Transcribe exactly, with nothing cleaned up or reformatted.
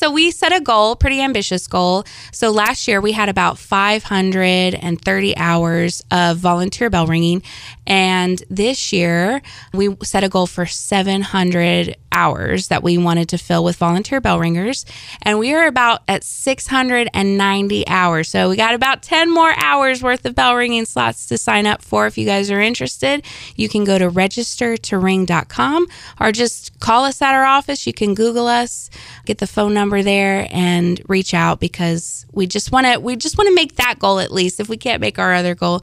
So we set a goal, pretty ambitious goal. So last year we had about five hundred thirty hours of volunteer bell ringing. And this year we set a goal for seven hundred hours that we wanted to fill with volunteer bell ringers. And we are about at six hundred ninety hours. So we got about ten more hours worth of bell ringing slots to sign up for. If you guys are interested, you can go to register to ring dot com or just call us at our office. You can Google us, get the phone number there, and reach out, because we just want to we just want to make that goal at least. If we can't make our other goal,